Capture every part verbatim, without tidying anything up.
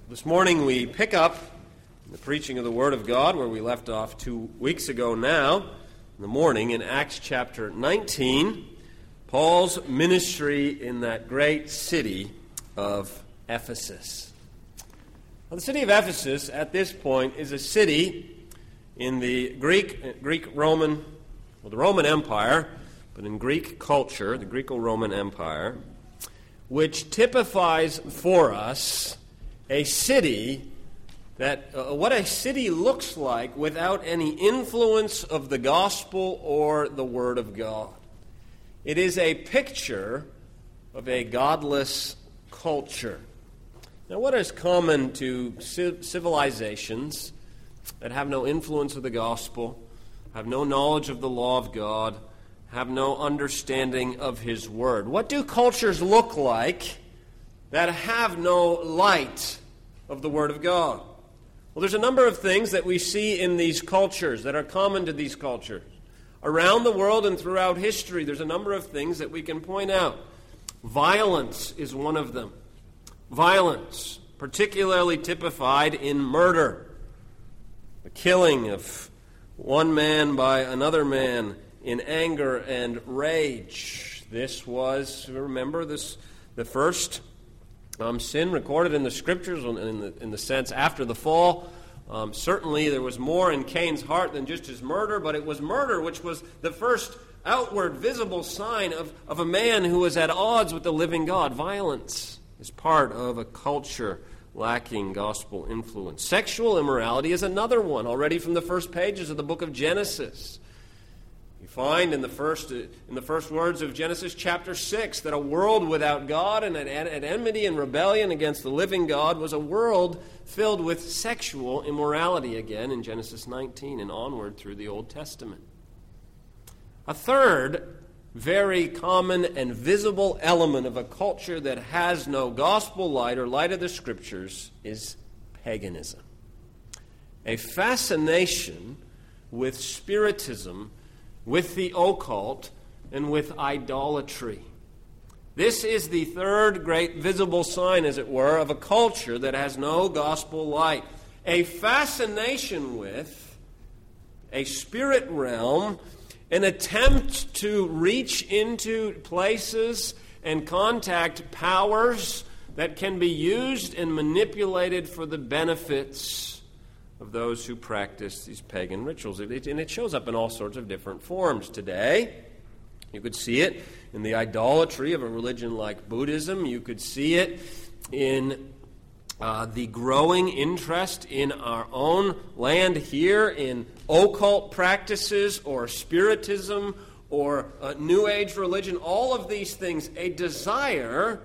This morning we pick up the preaching of the Word of God where we left off two weeks ago now, in the morning, in Acts chapter nineteen, Paul's ministry in that great city of Ephesus. Now, the city of Ephesus, at this point, is a city in the Greek, Greek-Roman, well, the Roman Empire, but in Greek culture, the Greco-Roman Empire, which typifies for us a city that, uh, what a city looks like without any influence of the gospel or the Word of God. It is a picture of a godless culture. Now, what is common to civilizations that have no influence of the gospel, have no knowledge of the law of God, have no understanding of His Word? What do cultures look like that have no light of the Word of God? Well, there's a number of things that we see in these cultures that are common to these cultures. Around the world and throughout history, there's a number of things that we can point out. Violence is one of them. Violence, particularly typified in murder. The killing of one man by another man in anger and rage. This was, remember, this the first um, sin recorded in the Scriptures in the, in the sense after the fall. Um, certainly there was more in Cain's heart than just his murder, but it was murder which was the first outward visible sign of, of a man who was at odds with the living God. Violence is part of a culture lacking gospel influence. Sexual immorality is another one, already from the first pages of the book of Genesis. You find in the first in the first words of Genesis chapter six that a world without God and at, at enmity and rebellion against the living God was a world filled with sexual immorality, again in Genesis nineteen and onward through the Old Testament. A third very common and visible element of a culture that has no gospel light or light of the Scriptures is paganism. A fascination with spiritism, with the occult, and with idolatry. This is the third great visible sign, as it were, of a culture that has no gospel light. A fascination with a spirit realm, an attempt to reach into places and contact powers that can be used and manipulated for the benefits of those who practice these pagan rituals. And it shows up in all sorts of different forms today. You could see it in the idolatry of a religion like Buddhism. You could see it in uh, the growing interest in our own land here in occult practices or spiritism or uh, New Age religion. All of these things, a desire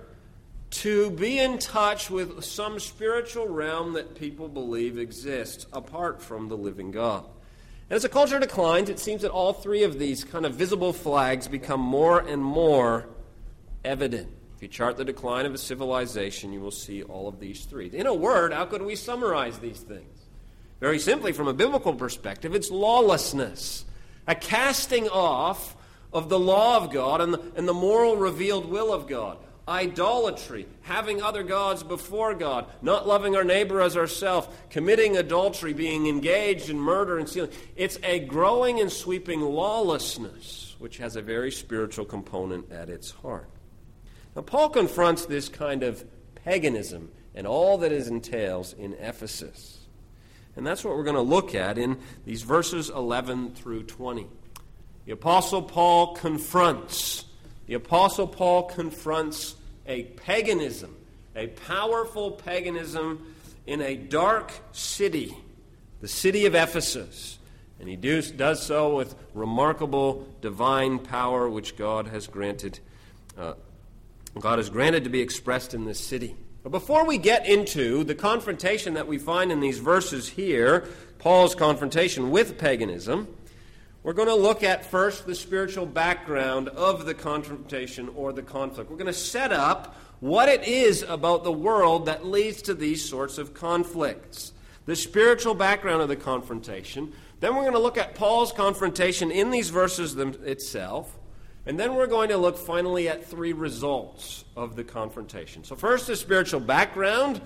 to be in touch with some spiritual realm that people believe exists apart from the living God. And as the culture declines, it seems that all three of these kind of visible flags become more and more evident. If you chart the decline of a civilization, you will see all of these three. In a word, how could we summarize these things? Very simply, from a biblical perspective, it's lawlessness, a casting off of the law of God and the, and the moral revealed will of God. Idolatry, having other gods before God, not loving our neighbor as ourselves, committing adultery, being engaged in murder and stealing. It's a growing and sweeping lawlessness, which has a very spiritual component at its heart. Now, Paul confronts this kind of paganism and all that it entails in Ephesus. And that's what we're going to look at in these verses eleven through twenty. The Apostle Paul confronts The Apostle Paul confronts a paganism, a powerful paganism in a dark city, the city of Ephesus. And he do, does so with remarkable divine power which God has granted, uh, God has granted to be expressed in this city. But before we get into the confrontation that we find in these verses here, Paul's confrontation with paganism, we're going to look at first the spiritual background of the confrontation or the conflict. We're going to set up what it is about the world that leads to these sorts of conflicts. The spiritual background of the confrontation. Then we're going to look at Paul's confrontation in these verses them itself. And then we're going to look finally at three results of the confrontation. So first, the spiritual background.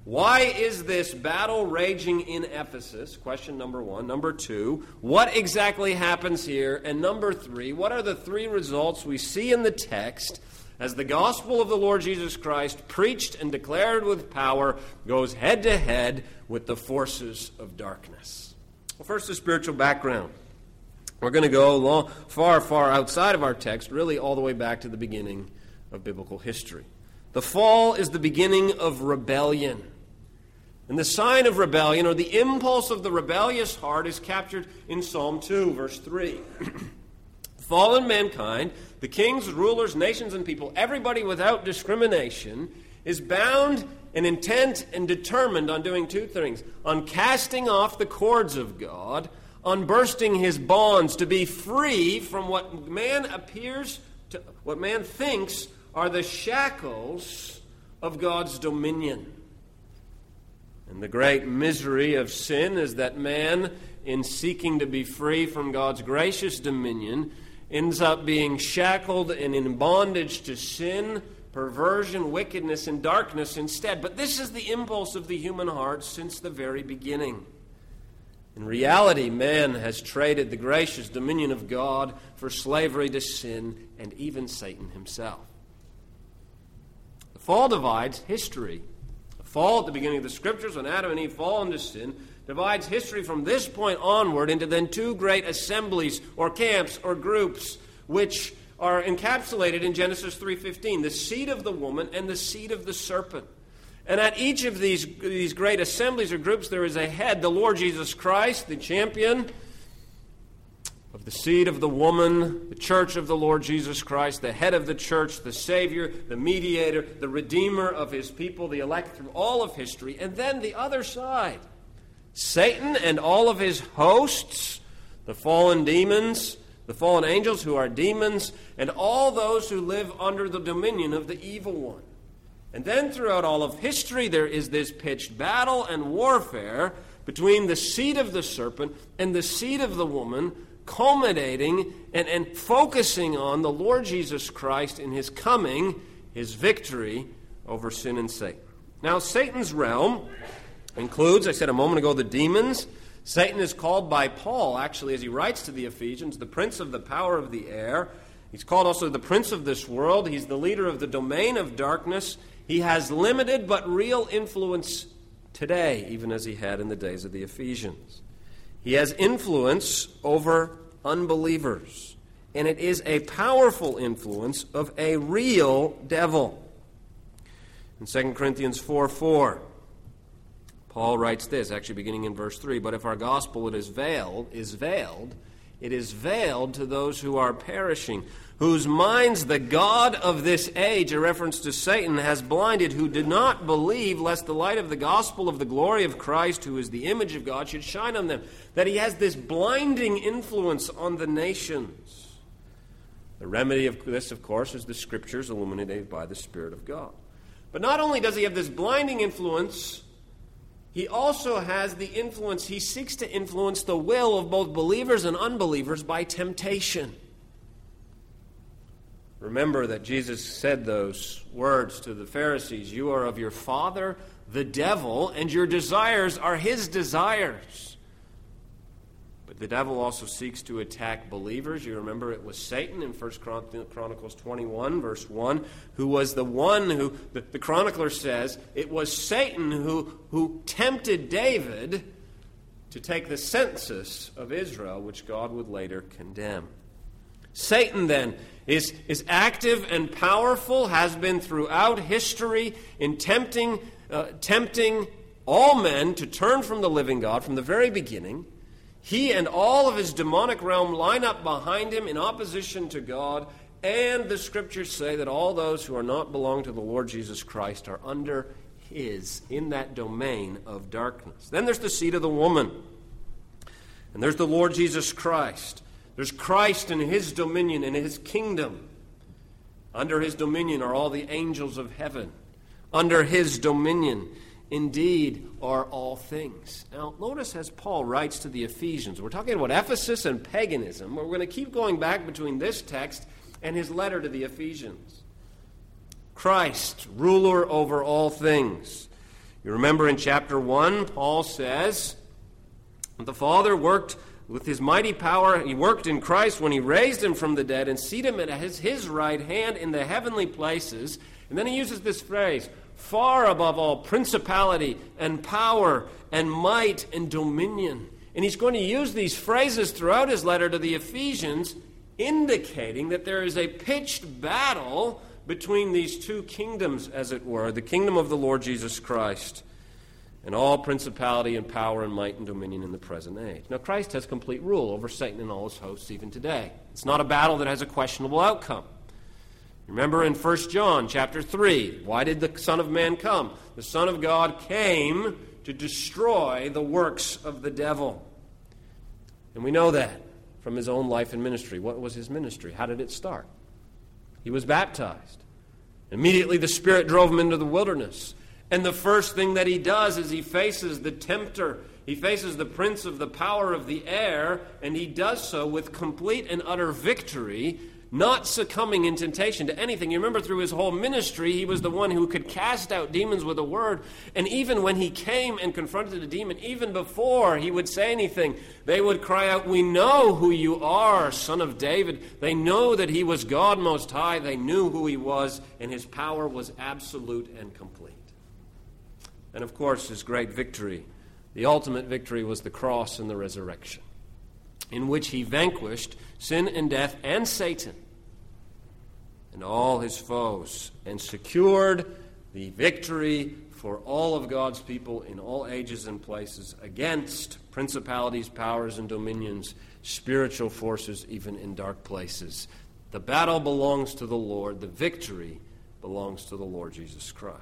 Why is this battle raging in Ephesus? Question number one. Number two, what exactly happens here? And number three, what are the three results we see in the text as the gospel of the Lord Jesus Christ, preached and declared with power, goes head to head with the forces of darkness? Well, first, the spiritual background. We're going to go long, far, far outside of our text, really all the way back to the beginning of biblical history. The fall is the beginning of rebellion. And the sign of rebellion, or the impulse of the rebellious heart, is captured in Psalm two, verse three. Fallen mankind, the kings, rulers, nations, and people, everybody without discrimination, is bound and intent and determined on doing two things: on casting off the cords of God, on bursting his bonds, to be free from what man appears to, what man thinks are the shackles of God's dominion. And the great misery of sin is that man, in seeking to be free from God's gracious dominion, ends up being shackled and in bondage to sin, perversion, wickedness, and darkness instead. But this is the impulse of the human heart since the very beginning. In reality, man has traded the gracious dominion of God for slavery to sin and even Satan himself. The fall divides history. The fall at the beginning of the Scriptures, when Adam and Eve fall into sin, divides history from this point onward into then two great assemblies or camps or groups which are encapsulated in Genesis three fifteen, the seed of the woman and the seed of the serpent. And at each of these, these great assemblies or groups there is a head, the Lord Jesus Christ, the champion of the seed of the woman, the church of the Lord Jesus Christ, the head of the church, the Savior, the mediator, the redeemer of his people, the elect through all of history. And then the other side, Satan and all of his hosts, the fallen demons, the fallen angels who are demons, and all those who live under the dominion of the evil one. And then throughout all of history there is this pitched battle and warfare between the seed of the serpent and the seed of the woman, culminating and, and focusing on the Lord Jesus Christ in his coming, his victory over sin and Satan. Now, Satan's realm includes, I said a moment ago, the demons. Satan is called by Paul, actually, as he writes to the Ephesians, the prince of the power of the air. He's called also the prince of this world. He's the leader of the domain of darkness. He has limited but real influence today, even as he had in the days of the Ephesians. He has influence over unbelievers, and it is a powerful influence of a real devil. In Second Corinthians four four, Paul writes this, actually beginning in verse three, "But if our gospel it is veiled, is veiled, it is veiled to those who are perishing, whose minds the God of this age," a reference to Satan, "has blinded, who did not believe, lest the light of the gospel of the glory of Christ, who is the image of God, should shine on them." That he has this blinding influence on the nations. The remedy of this, of course, is the Scriptures illuminated by the Spirit of God. But not only does he have this blinding influence, he also has the influence, he seeks to influence the will of both believers and unbelievers by temptation. Remember that Jesus said those words to the Pharisees, "You are of your father, the devil, and your desires are his desires." But the devil also seeks to attack believers. You remember it was Satan in First Chronicles twenty-one, verse one, who was the one who, the, the chronicler says, it was Satan who, who tempted David to take the census of Israel, which God would later condemn. Satan, then, is, is active and powerful, has been throughout history in tempting, uh, tempting all men to turn from the living God from the very beginning. He and all of his demonic realm line up behind him in opposition to God, and the Scriptures say that all those who are not belong to the Lord Jesus Christ are under his, in that domain of darkness. Then there's the seed of the woman, and there's the Lord Jesus Christ. There's Christ and his dominion and his kingdom. Under his dominion are all the angels of heaven. Under his dominion, indeed, are all things. Now, notice as Paul writes to the Ephesians, we're talking about Ephesus and paganism. We're going to keep going back between this text and his letter to the Ephesians. Christ, ruler over all things. You remember in chapter one, Paul says, the Father worked with his mighty power. He worked in Christ when he raised him from the dead and seated him at his, his right hand in the heavenly places. And then he uses this phrase, far above all principality and power and might and dominion. And he's going to use these phrases throughout his letter to the Ephesians, indicating that there is a pitched battle between these two kingdoms, as it were, the kingdom of the Lord Jesus Christ and all principality and power and might and dominion in the present age. Now, Christ has complete rule over Satan and all his hosts even today. It's not a battle that has a questionable outcome. Remember in First John chapter three, why did the Son of Man come? The Son of God came to destroy the works of the devil. And we know that from his own life and ministry. What was his ministry? How did it start? He was baptized. Immediately the Spirit drove him into the wilderness. And the first thing that he does is he faces the tempter. He faces the prince of the power of the air, and he does so with complete and utter victory, not succumbing in temptation to anything. You remember through his whole ministry, he was the one who could cast out demons with a word. And even when he came and confronted a demon, even before he would say anything, they would cry out, "We know who you are, Son of David." They know that he was God Most High. They knew who he was, and his power was absolute and complete. And of course, his great victory, the ultimate victory, was the cross and the resurrection, in which he vanquished sin and death and Satan and all his foes, and secured the victory for all of God's people in all ages and places against principalities, powers, and dominions, spiritual forces, even in dark places. The battle belongs to the Lord. The victory belongs to the Lord Jesus Christ.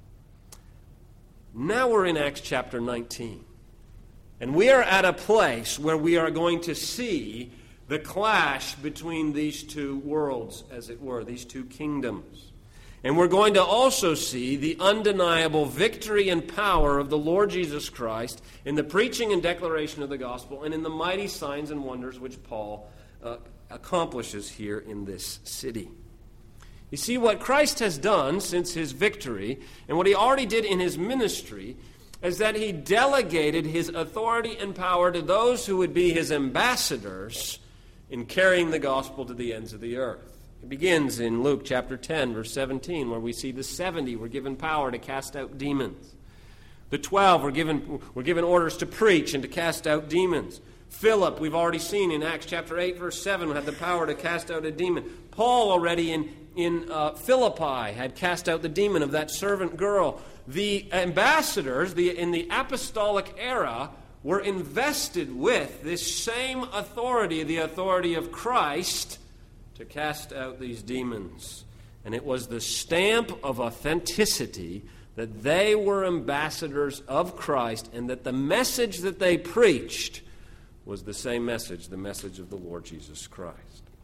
Now we're in Acts chapter nineteen. And we are at a place where we are going to see the clash between these two worlds, as it were, these two kingdoms. And we're going to also see the undeniable victory and power of the Lord Jesus Christ in the preaching and declaration of the gospel and in the mighty signs and wonders which Paul uh, accomplishes here in this city. You see, what Christ has done since his victory, and what he already did in his ministry, is that he delegated his authority and power to those who would be his ambassadors in carrying the gospel to the ends of the earth. It begins in Luke chapter ten, verse seventeen, where we see the seventy were given power to cast out demons. The twelve were given, were given orders to preach and to cast out demons. Philip, we've already seen in Acts chapter eight, verse seven, had the power to cast out a demon. Paul already in, in uh, Philippi had cast out the demon of that servant girl. The ambassadors the, in the apostolic era were invested with this same authority, the authority of Christ, to cast out these demons. And it was the stamp of authenticity that they were ambassadors of Christ, and that the message that they preached was the same message, the message of the Lord Jesus Christ.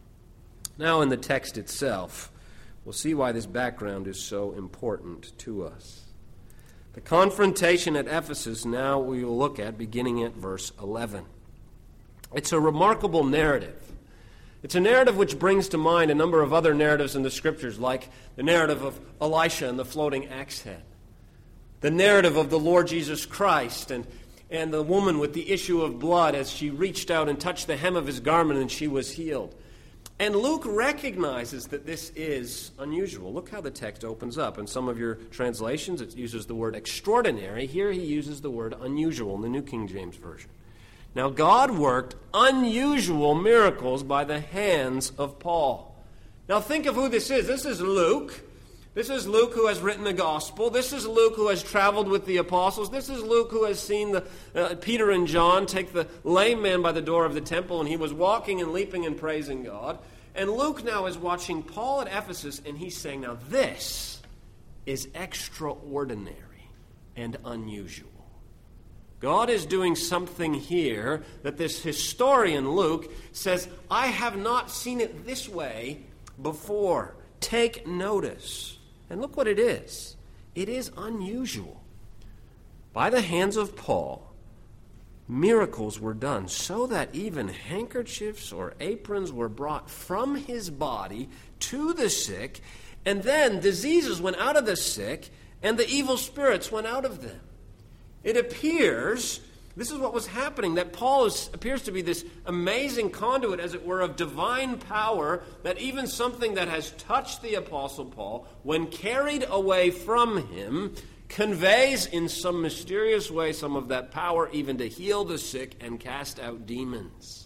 Now, in the text itself, we'll see why this background is so important to us. The confrontation at Ephesus now we will look at beginning at verse eleven. It's a remarkable narrative. It's a narrative which brings to mind a number of other narratives in the Scriptures, like the narrative of Elisha and the floating axe head, the narrative of the Lord Jesus Christ and, and the woman with the issue of blood as she reached out and touched the hem of his garment and she was healed. And Luke recognizes that this is unusual. Look how the text opens up. In some of your translations, it uses the word extraordinary. Here he uses the word unusual in the New King James Version. Now, God worked unusual miracles by the hands of Paul. Now, think of who this is. This is Luke. This is Luke who has written the gospel. This is Luke who has traveled with the apostles. This is Luke who has seen the, uh, Peter and John take the lame man by the door of the temple, and he was walking and leaping and praising God. And Luke now is watching Paul at Ephesus, and he's saying, now this is extraordinary and unusual. God is doing something here that this historian Luke says, I have not seen it this way before. Take notice. And look what it is. It is unusual. By the hands of Paul, miracles were done so that even handkerchiefs or aprons were brought from his body to the sick, and then diseases went out of the sick, and the evil spirits went out of them. It appears, this is what was happening, that Paul is, appears to be this amazing conduit, as it were, of divine power, that even something that has touched the Apostle Paul, when carried away from him, conveys in some mysterious way some of that power even to heal the sick and cast out demons.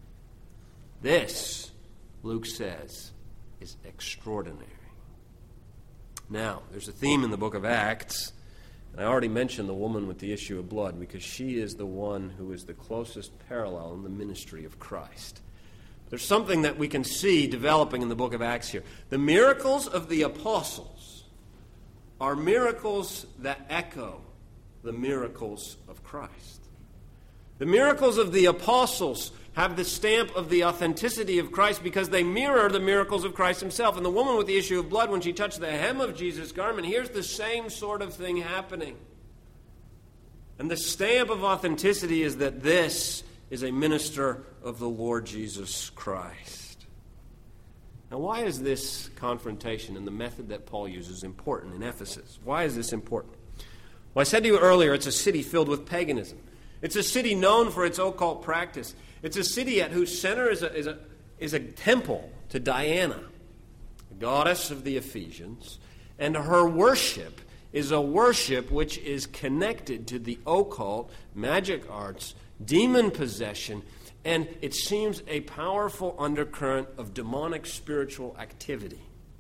This, Luke says, is extraordinary. Now, there's a theme in the book of Acts. And I already mentioned the woman with the issue of blood because she is the one who is the closest parallel in the ministry of Christ. There's something that we can see developing in the book of Acts here. The miracles of the apostles are miracles that echo the miracles of Christ. The miracles of the apostles have the stamp of the authenticity of Christ because they mirror the miracles of Christ himself. And the woman with the issue of blood, when she touched the hem of Jesus' garment, here's the same sort of thing happening. And the stamp of authenticity is that this is a minister of the Lord Jesus Christ. Now, why is this confrontation and the method that Paul uses important in Ephesus? Why is this important? Well, I said to you earlier, it's a city filled with paganism. It's a city known for its occult practice. It's a city at whose center is a, is a, is a temple to Diana, the goddess of the Ephesians, and her worship is a worship which is connected to the occult, magic arts, demon possession, and it seems a powerful undercurrent of demonic spiritual activity.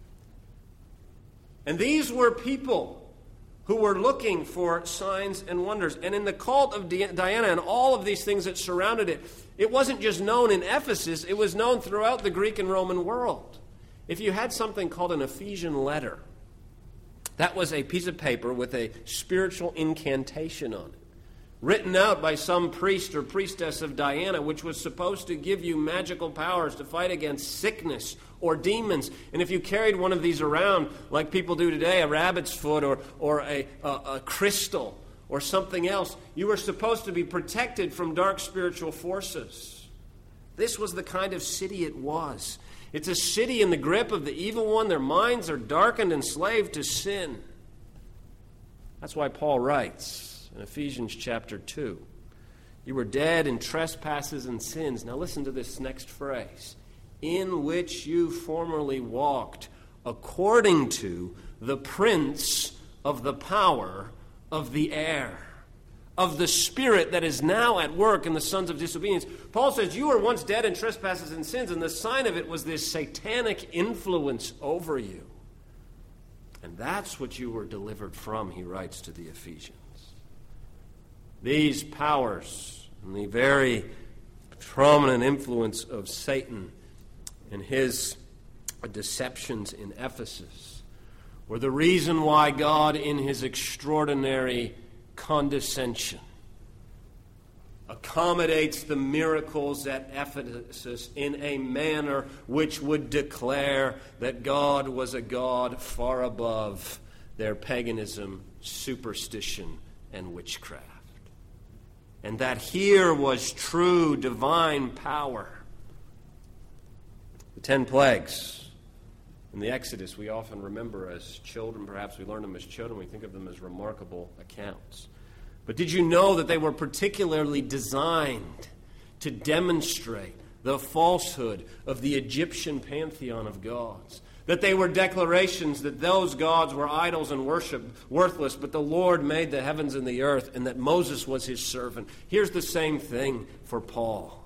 And these were people who were looking for signs and wonders. And in the cult of Diana and all of these things that surrounded it, it wasn't just known in Ephesus, it was known throughout the Greek and Roman world. If you had something called an Ephesian letter, that was a piece of paper with a spiritual incantation on it, written out by some priest or priestess of Diana, which was supposed to give you magical powers to fight against sickness or demons. And if you carried one of these around, like people do today, a rabbit's foot or, or a, a, a crystal or something else, you were supposed to be protected from dark spiritual forces. This was the kind of city it was. It's a city in the grip of the evil one. Their minds are darkened and enslaved to sin. That's why Paul writes in Ephesians chapter two, you were dead in trespasses and sins. Now listen to this next phrase. In which you formerly walked according to the prince of the power of the air, of the spirit that is now at work in the sons of disobedience. Paul says you were once dead in trespasses and sins, and the sign of it was this satanic influence over you. And that's what you were delivered from, he writes to the Ephesians. These powers and the very prominent influence of Satan and his deceptions in Ephesus were the reason why God, in his extraordinary condescension, accommodates the miracles at Ephesus in a manner which would declare that God was a God far above their paganism, superstition, and witchcraft. And that here was true divine power. The ten plagues in the Exodus we often remember as children. Perhaps we learned them as children. We think of them as remarkable accounts. But did you know that they were particularly designed to demonstrate the falsehood of the Egyptian pantheon of gods? That they were declarations that those gods were idols and worship worthless, but the Lord made the heavens and the earth, and that Moses was his servant. Here's the same thing for Paul.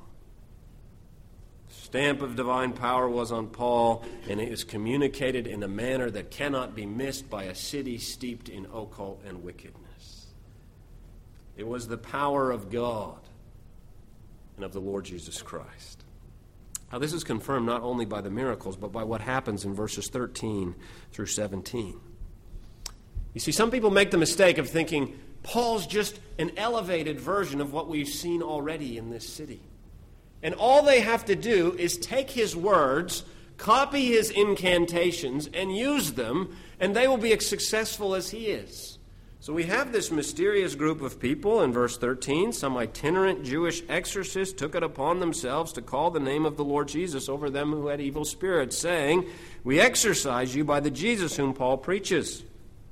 Stamp of divine power was on Paul, and it is communicated in a manner that cannot be missed by a city steeped in occult and wickedness. It was the power of God and of the Lord Jesus Christ. Now, this is confirmed not only by the miracles, but by what happens in verses thirteen through seventeen. You see, some people make the mistake of thinking Paul's just an elevated version of what we've seen already in this city. And all they have to do is take his words, copy his incantations, and use them, and they will be as successful as he is. So we have this mysterious group of people in verse thirteen. Some itinerant Jewish exorcists took it upon themselves to call the name of the Lord Jesus over them who had evil spirits, saying, "We exorcise you by the Jesus whom Paul preaches."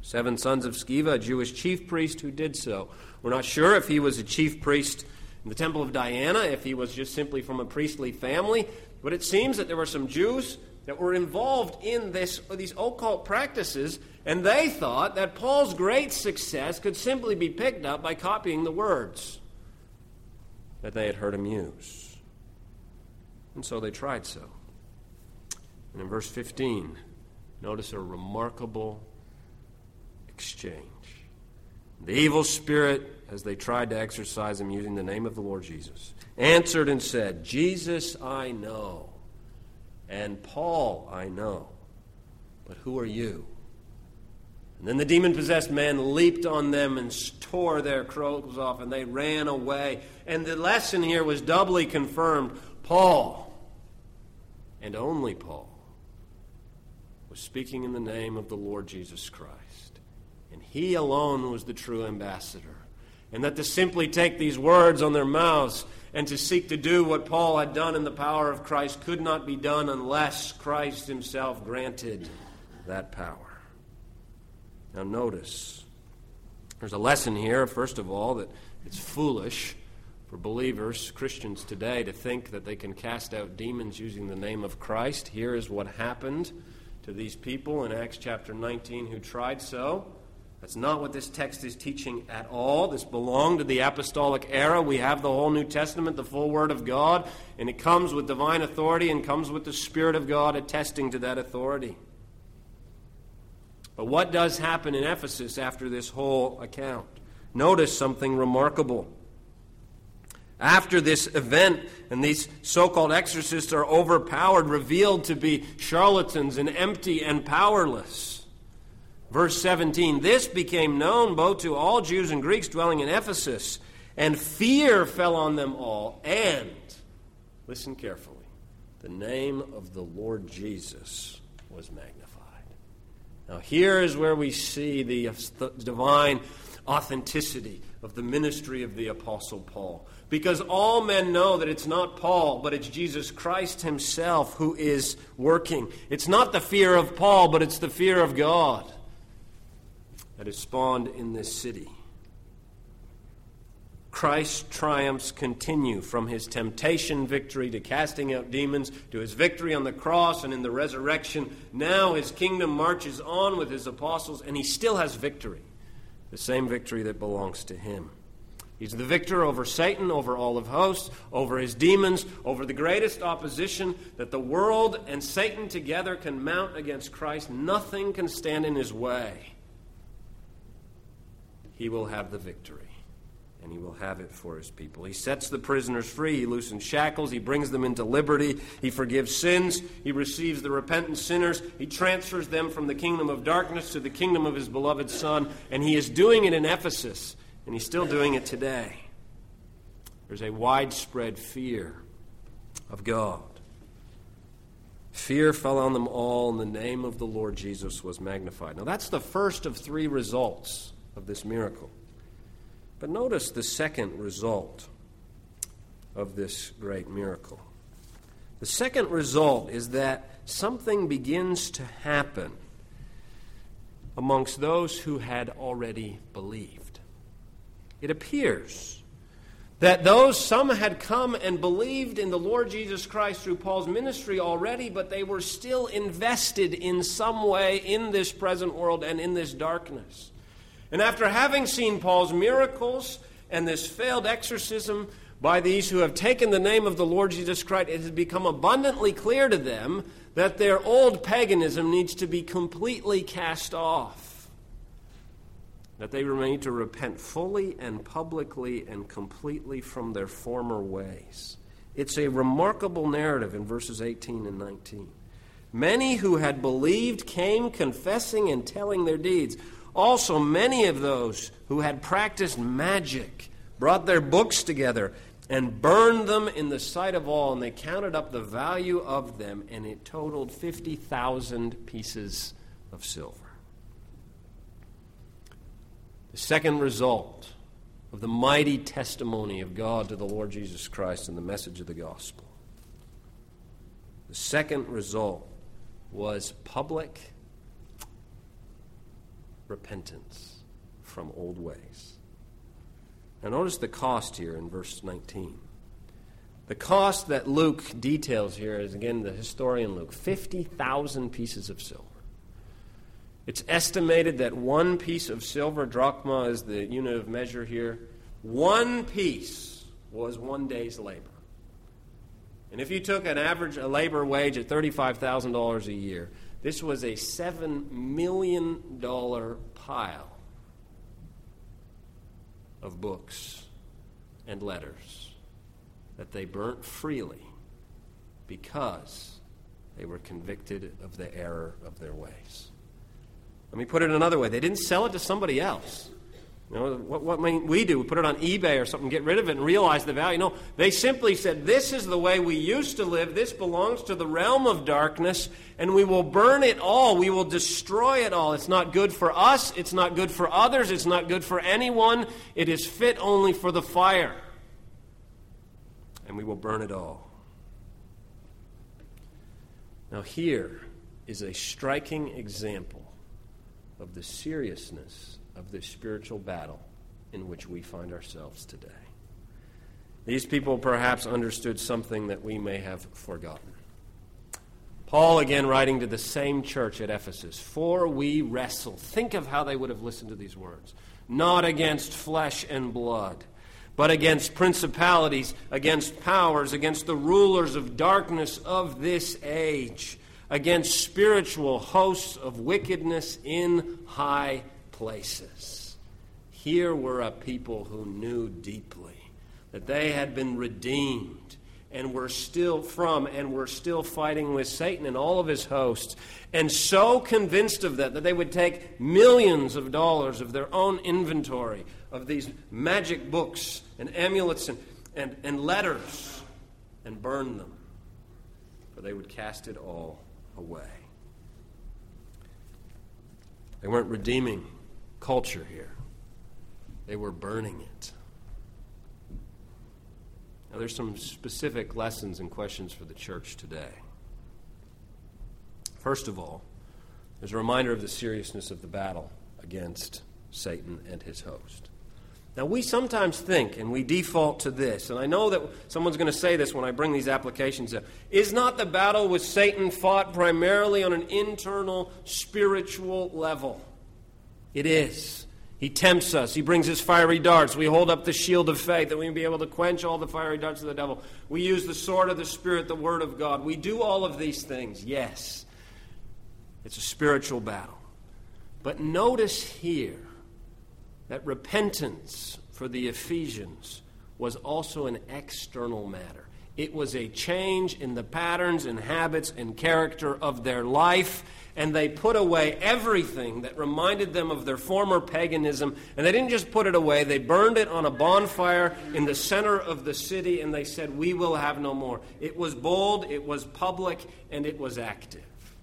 Seven sons of Sceva, a Jewish chief priest who did so. We're not sure if he was a chief priest in the temple of Diana, if he was just simply from a priestly family, but it seems that there were some Jews that were involved in this, these occult practices, and they thought that Paul's great success could simply be picked up by copying the words that they had heard him use. And so they tried so. And in verse fifteen, notice a remarkable exchange. The evil spirit, as they tried to exorcise him using the name of the Lord Jesus, answered and said, Jesus I know, and Paul I know, but who are you? And then the demon-possessed man leaped on them and tore their clothes off, and they ran away. And the lesson here was doubly confirmed. Paul, and only Paul, was speaking in the name of the Lord Jesus Christ. And he alone was the true ambassador. And that to simply take these words on their mouths and to seek to do what Paul had done in the power of Christ could not be done unless Christ himself granted that power. Now notice, there's a lesson here, first of all, that it's foolish for believers, Christians today, to think that they can cast out demons using the name of Christ. Here is what happened to these people in Acts chapter nineteen who tried so. That's not what this text is teaching at all. This belonged to the apostolic era. We have the whole New Testament, the full Word of God, and it comes with divine authority and comes with the Spirit of God attesting to that authority. But what does happen in Ephesus after this whole account? Notice something remarkable. After this event, and these so-called exorcists are overpowered, revealed to be charlatans and empty and powerless. Verse seventeen, this became known both to all Jews and Greeks dwelling in Ephesus, and fear fell on them all, and, listen carefully, the name of the Lord Jesus was magnified. Now here is where we see the divine authenticity of the ministry of the Apostle Paul. Because all men know that it's not Paul, but it's Jesus Christ himself who is working. It's not the fear of Paul, but it's the fear of God that is spawned in this city. Christ's triumphs continue from his temptation victory to casting out demons to his victory on the cross and in the resurrection. Now his kingdom marches on with his apostles, and he still has victory, the same victory that belongs to him. He's the victor over Satan, over all of hosts, over his demons, over the greatest opposition that the world and Satan together can mount against Christ. Nothing can stand in his way. He will have the victory. And he will have it for his people. He sets the prisoners free. He loosens shackles. He brings them into liberty. He forgives sins. He receives the repentant sinners. He transfers them from the kingdom of darkness to the kingdom of his beloved Son. And he is doing it in Ephesus. And he's still doing it today. There's a widespread fear of God. Fear fell on them all, and the name of the Lord Jesus was magnified. Now that's the first of three results of this miracle. But notice the second result of this great miracle. The second result is that something begins to happen amongst those who had already believed. It appears that those, some had come and believed in the Lord Jesus Christ through Paul's ministry already, but they were still invested in some way in this present world and in this darkness. And after having seen Paul's miracles and this failed exorcism by these who have taken the name of the Lord Jesus Christ, it has become abundantly clear to them that their old paganism needs to be completely cast off. That they need to repent fully and publicly and completely from their former ways. It's a remarkable narrative in verses eighteen and nineteen. Many who had believed came confessing and telling their deeds. Also, many of those who had practiced magic brought their books together and burned them in the sight of all, and they counted up the value of them, and it totaled fifty thousand pieces of silver. The second result of the mighty testimony of God to the Lord Jesus Christ and the message of the gospel. The second result was public repentance from old ways. Now notice the cost here in verse nineteen. The cost that Luke details here is, again, the historian Luke, fifty thousand pieces of silver. It's estimated that one piece of silver, drachma is the unit of measure here, one piece was one day's labor. And if you took an average a labor wage at thirty-five thousand dollars a year, this was a seven million dollars pile of books and letters that they burnt freely because they were convicted of the error of their ways. Let me put it another way. They didn't sell it to somebody else. You know, what, what might we do? We put it on eBay or something, get rid of it and realize the value. No, they simply said, this is the way we used to live. This belongs to the realm of darkness, and we will burn it all. We will destroy it all. It's not good for us. It's not good for others. It's not good for anyone. It is fit only for the fire. And we will burn it all. Now here is a striking example of the seriousness of the spiritual battle in which we find ourselves today. These people perhaps understood something that we may have forgotten. Paul, again, writing to the same church at Ephesus, for we wrestle. Think of how they would have listened to these words. Not against flesh and blood, but against principalities, against powers, against the rulers of darkness of this age, against spiritual hosts of wickedness in high places. Here were a people who knew deeply that they had been redeemed and were still from and were still fighting with Satan and all of his hosts, and so convinced of that that they would take millions of dollars of their own inventory of these magic books and amulets and, and, and letters and burn them, for they would cast it all away. They weren't redeeming culture here. They were burning it. Now there's some specific lessons and questions for the church today. First of all, there's a reminder of the seriousness of the battle against Satan and his host. Now we sometimes think, and we default to this, and I know that someone's going to say this when I bring these applications up, is not the battle with Satan fought primarily on an internal spiritual level? It is. He tempts us. He brings his fiery darts. We hold up the shield of faith that we may be able to quench all the fiery darts of the devil. We use the sword of the Spirit, the Word of God. We do all of these things, yes. It's a spiritual battle. But notice here that repentance for the Ephesians was also an external matter. It was a change in the patterns and habits and character of their life, and they put away everything that reminded them of their former paganism. And they didn't just put it away, they burned it on a bonfire in the center of the city, and they said, we will have no more. It was bold, it was public, and it was active.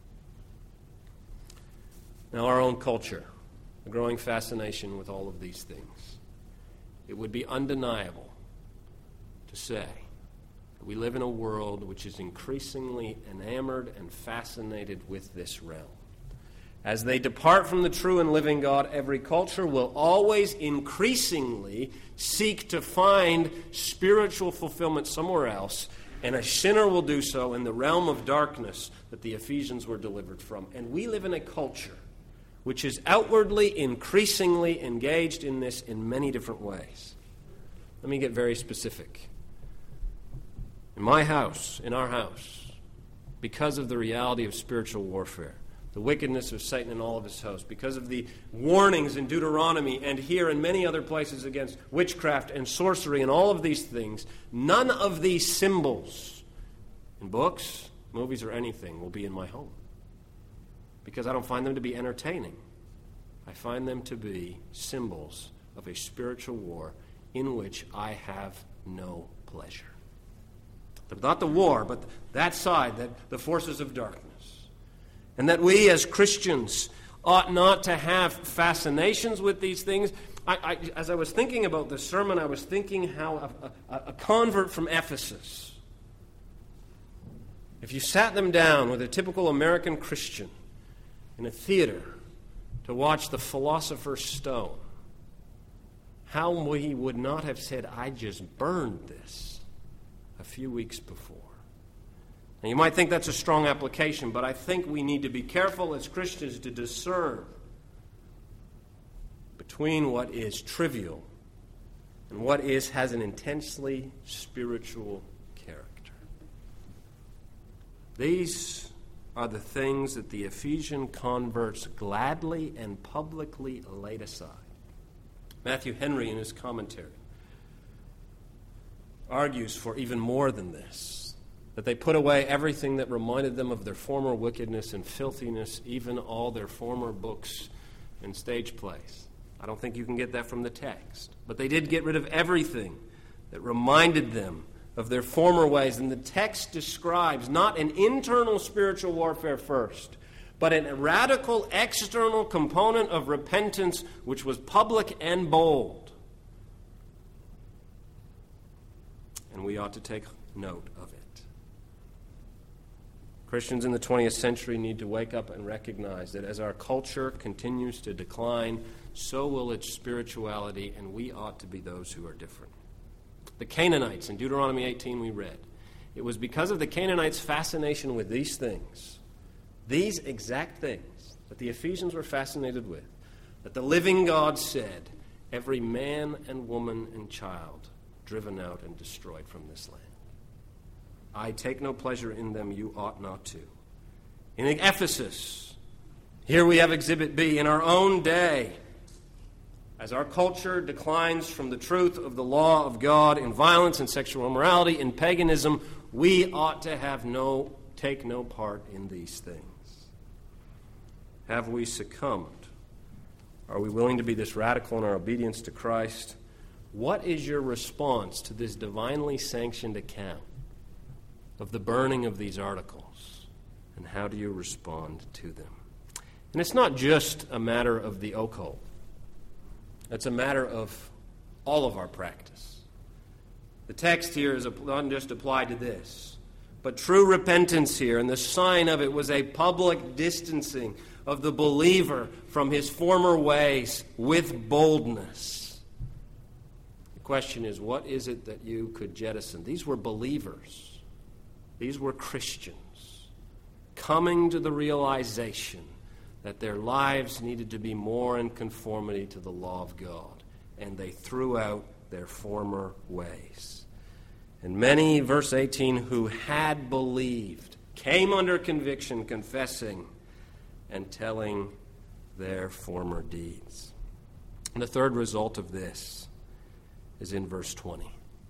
Now, our own culture, a growing fascination with all of these things. It would be undeniable to say that we live in a world which is increasingly enamored and fascinated with this realm. As they depart from the true and living God, every culture will always increasingly seek to find spiritual fulfillment somewhere else, and a sinner will do so in the realm of darkness that the Ephesians were delivered from. And we live in a culture which is outwardly increasingly engaged in this in many different ways. Let me get very specific. In my house, in our house, because of the reality of spiritual warfare, the wickedness of Satan and all of his hosts, because of the warnings in Deuteronomy and here and many other places against witchcraft and sorcery and all of these things, none of these symbols in books, movies, or anything will be in my home. Because I don't find them to be entertaining. I find them to be symbols of a spiritual war in which I have no pleasure. Not the war, but that side, that the forces of darkness. And that we as Christians ought not to have fascinations with these things. I, I, as I was thinking about this sermon, I was thinking how a, a, a convert from Ephesus, if you sat them down with a typical American Christian in a theater to watch the Philosopher's Stone, how we would not have said, I just burned this a few weeks before. Now, you might think that's a strong application, but I think we need to be careful as Christians to discern between what is trivial and what is has an intensely spiritual character. These are the things that the Ephesian converts gladly and publicly laid aside. Matthew Henry, in his commentary, argues for even more than this, that they put away everything that reminded them of their former wickedness and filthiness, even all their former books and stage plays. I don't think you can get that from the text. But they did get rid of everything that reminded them of their former ways. And the text describes not an internal spiritual warfare first, but a radical external component of repentance which was public and bold. And we ought to take note of it. Christians in the twentieth century need to wake up and recognize that as our culture continues to decline, so will its spirituality, and we ought to be those who are different. The Canaanites, in Deuteronomy eighteen we read, it was because of the Canaanites' fascination with these things, these exact things that the Ephesians were fascinated with, that the living God said, every man and woman and child driven out and destroyed from this land. I take no pleasure in them, you ought not to. In Ephesus, here we have Exhibit B, in our own day, as our culture declines from the truth of the law of God in violence and sexual immorality, in paganism, we ought to have no, take no part in these things. Have we succumbed? Are we willing to be this radical in our obedience to Christ? What is your response to this divinely sanctioned account of the burning of these articles? And how do you respond to them? And it's not just a matter of the occult. It's a matter of all of our practice. The text here is not just applied to this, but true repentance here, and the sign of it was a public distancing of the believer from his former ways with boldness. The question is, what is it that you could jettison? These were believers. These were Christians coming to the realization that their lives needed to be more in conformity to the law of God, and they threw out their former ways. And many, verse eighteen, who had believed, came under conviction, confessing and telling their former deeds. And the third result of this is in verse twenty.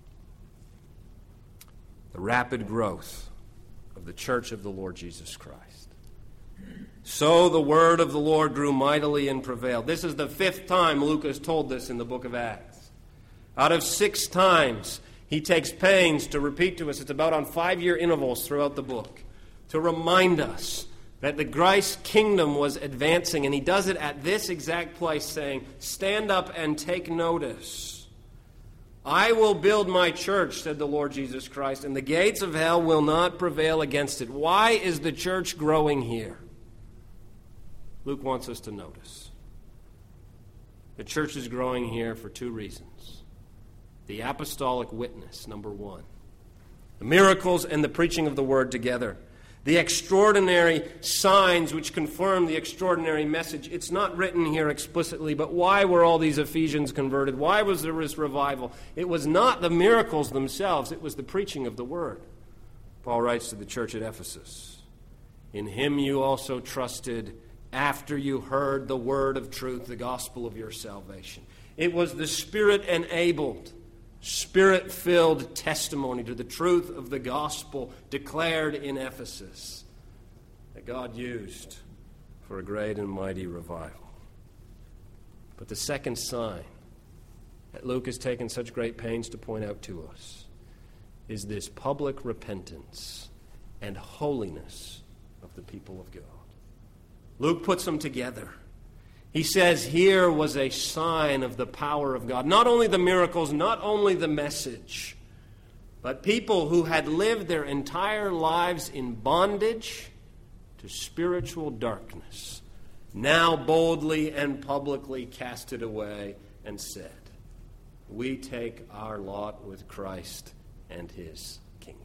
The rapid growth of the church of the Lord Jesus Christ. So the word of the Lord grew mightily and prevailed. This is the fifth time Luke has told this in the book of Acts. Out of six times, he takes pains to repeat to us, it's about on five-year intervals throughout the book, to remind us that the Christ kingdom was advancing, and he does it at this exact place, saying, stand up and take notice. I will build my church, said the Lord Jesus Christ, and the gates of hell will not prevail against it. Why is the church growing here? Luke wants us to notice. The church is growing here for two reasons. The apostolic witness, number one. The miracles and the preaching of the word together. The extraordinary signs which confirm the extraordinary message. It's not written here explicitly, but why were all these Ephesians converted? Why was there this revival? It was not the miracles themselves, it was the preaching of the word. Paul writes to the church at Ephesus, in him you also trusted after you heard the word of truth, the gospel of your salvation. It was the Spirit-enabled, Spirit-filled testimony to the truth of the gospel declared in Ephesus that God used for a great and mighty revival. But the second sign that Luke has taken such great pains to point out to us is this public repentance and holiness of the people of God. Luke puts them together. He says here was a sign of the power of God. Not only the miracles, not only the message, but people who had lived their entire lives in bondage to spiritual darkness now boldly and publicly cast it away and said, we take our lot with Christ and his kingdom.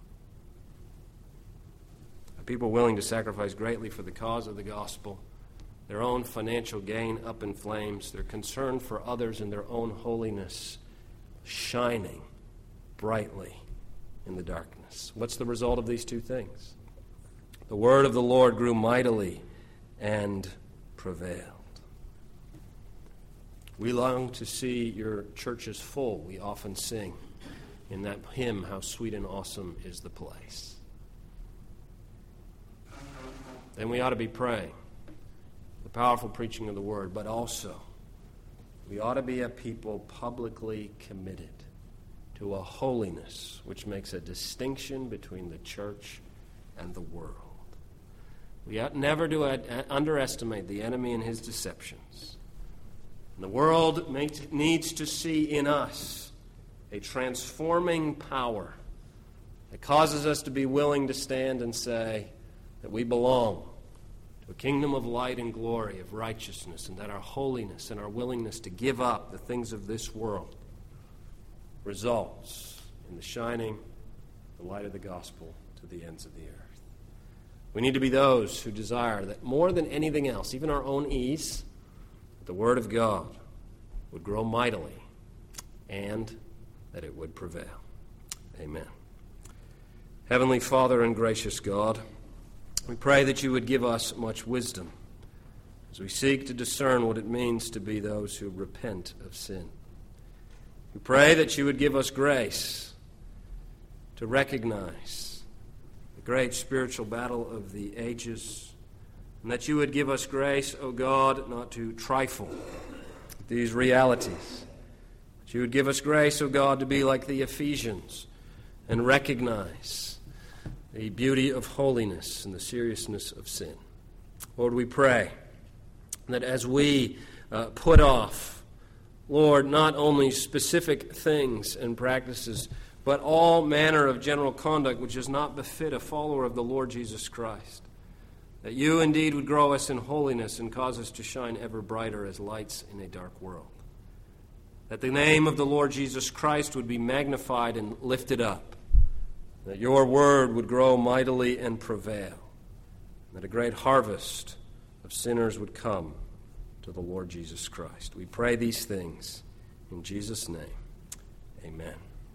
Are people willing to sacrifice greatly for the cause of the gospel? Their own financial gain up in flames, their concern for others and their own holiness shining brightly in the darkness. What's the result of these two things? The word of the Lord grew mightily and prevailed. We long to see your churches full. We often sing in that hymn, How Sweet and Awesome is the Place. Then we ought to be praying the powerful preaching of the word, but also we ought to be a people publicly committed to a holiness which makes a distinction between the church and the world. We ought never to ad- underestimate the enemy and his deceptions. And the world makes, needs to see in us a transforming power that causes us to be willing to stand and say that we belong to a kingdom of light and glory, of righteousness, and that our holiness and our willingness to give up the things of this world results in the shining the light of the gospel to the ends of the earth. We need to be those who desire that more than anything else, even our own ease, the word of God would grow mightily and that it would prevail. Amen. Heavenly Father and gracious God, we pray that you would give us much wisdom as we seek to discern what it means to be those who repent of sin. We pray that you would give us grace to recognize the great spiritual battle of the ages, and that you would give us grace, O God, not to trifle with these realities. That you would give us grace, O God, to be like the Ephesians and recognize the beauty of holiness and the seriousness of sin. Lord, we pray that as we uh, put off, Lord, not only specific things and practices, but all manner of general conduct which does not befit a follower of the Lord Jesus Christ, that you indeed would grow us in holiness and cause us to shine ever brighter as lights in a dark world. That the name of the Lord Jesus Christ would be magnified and lifted up, that your word would grow mightily and prevail, that a great harvest of sinners would come to the Lord Jesus Christ. We pray these things in Jesus' name. Amen.